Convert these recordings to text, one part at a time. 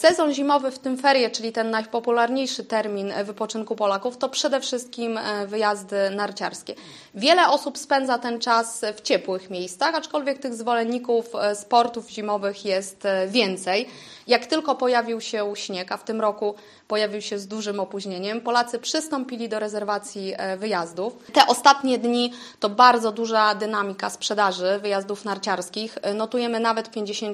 Sezon zimowy, w tym ferie, czyli ten najpopularniejszy termin wypoczynku Polaków, to przede wszystkim wyjazdy narciarskie. Wiele osób spędza ten czas w ciepłych miejscach, aczkolwiek tych zwolenników sportów zimowych jest więcej. Jak tylko pojawił się śnieg, a w tym roku pojawił się z dużym opóźnieniem, Polacy przystąpili do rezerwacji wyjazdów. Te ostatnie dni to bardzo duża dynamika sprzedaży wyjazdów narciarskich. Notujemy nawet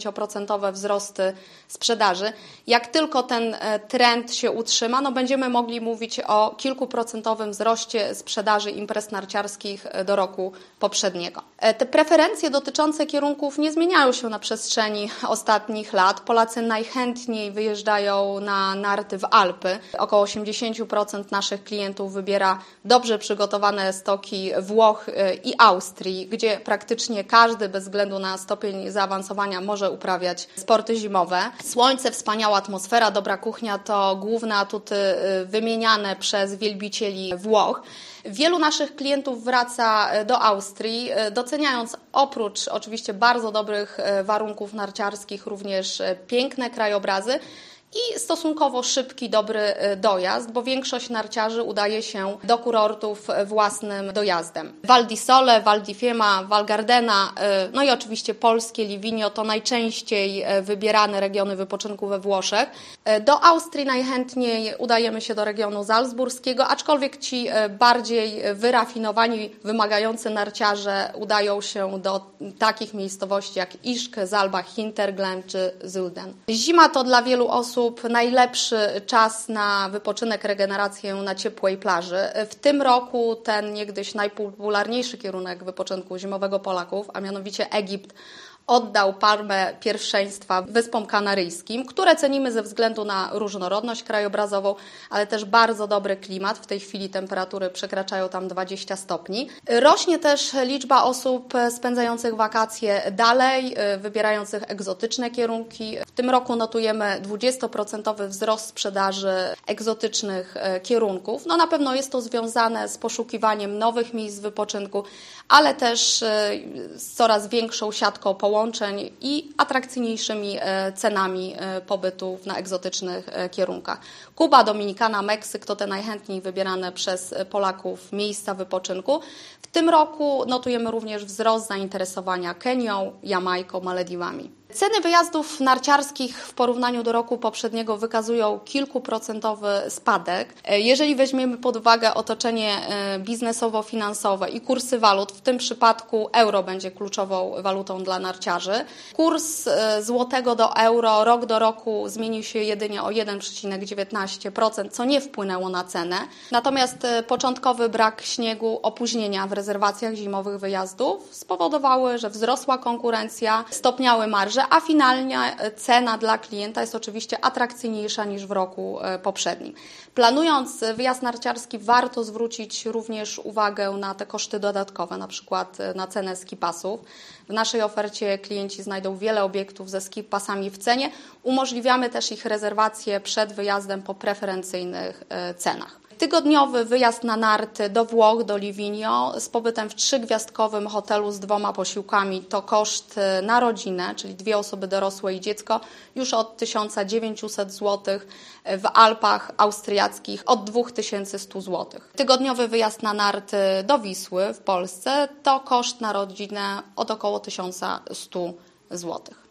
50% wzrosty sprzedaży. Jak tylko ten trend się utrzyma, będziemy mogli mówić o kilkuprocentowym wzroście sprzedaży imprez narciarskich do roku poprzedniego. Te preferencje dotyczące kierunków nie zmieniają się na przestrzeni ostatnich lat. Polacy najchętniej wyjeżdżają na narty w Alpy. Około 80% naszych klientów wybiera dobrze przygotowane stoki Włoch i Austrii, gdzie praktycznie każdy bez względu na stopień zaawansowania może uprawiać sporty zimowe. Słońce, wspaniała atmosfera, dobra kuchnia to główne atuty wymieniane przez wielbicieli Włoch. Wielu naszych klientów wraca do Austrii, doceniając oprócz oczywiście bardzo dobrych warunków narciarskich również piękne krajobrazy i stosunkowo szybki, dobry dojazd, bo większość narciarzy udaje się do kurortów własnym dojazdem. Val di Sole, Val di Fiemma, Val Gardena, i oczywiście polskie Livigno to najczęściej wybierane regiony wypoczynku we Włoszech. Do Austrii najchętniej udajemy się do regionu salzburskiego, aczkolwiek ci bardziej wyrafinowani, wymagający narciarze udają się do takich miejscowości jak Ischk, Saalbach, Hinterglemm czy Sölden. Zima to dla wielu osób najlepszy czas na wypoczynek, regenerację na ciepłej plaży. W tym roku ten niegdyś najpopularniejszy kierunek wypoczynku zimowego Polaków, a mianowicie Egipt, oddał palmę pierwszeństwa Wyspom Kanaryjskim, które cenimy ze względu na różnorodność krajobrazową, ale też bardzo dobry klimat. W tej chwili temperatury przekraczają tam 20 stopni. Rośnie też liczba osób spędzających wakacje dalej, wybierających egzotyczne kierunki. W tym roku notujemy 20% wzrost sprzedaży egzotycznych kierunków. Na pewno jest to związane z poszukiwaniem nowych miejsc wypoczynku, ale też z coraz większą siatką połączeń i atrakcyjniejszymi cenami pobytu na egzotycznych kierunkach. Kuba, Dominikana, Meksyk to te najchętniej wybierane przez Polaków miejsca wypoczynku. W tym roku notujemy również wzrost zainteresowania Kenią, Jamajką, Malediwami. Ceny wyjazdów narciarskich w porównaniu do roku poprzedniego wykazują kilkuprocentowy spadek. Jeżeli weźmiemy pod uwagę otoczenie biznesowo-finansowe i kursy walut, w tym przypadku euro będzie kluczową walutą dla narciarzy. Kurs złotego do euro rok do roku zmienił się jedynie o 1,19%, co nie wpłynęło na cenę. Natomiast początkowy brak śniegu, opóźnienia w rezerwacjach zimowych wyjazdów spowodowały, że wzrosła konkurencja, stopniały marże, a finalnie cena dla klienta jest oczywiście atrakcyjniejsza niż w roku poprzednim. Planując wyjazd narciarski warto zwrócić również uwagę na te koszty dodatkowe, na przykład na cenę ski pasów. W naszej ofercie klienci znajdą wiele obiektów ze ski pasami w cenie. Umożliwiamy też ich rezerwację przed wyjazdem po preferencyjnych cenach. Tygodniowy wyjazd na narty do Włoch, do Livigno z pobytem w 3-gwiazdkowym hotelu z 2 posiłkami to koszt na rodzinę, czyli 2 osoby dorosłe i dziecko, już od 1900 zł, w Alpach austriackich od 2100 zł. Tygodniowy wyjazd na narty do Wisły w Polsce to koszt na rodzinę od około 1100 zł.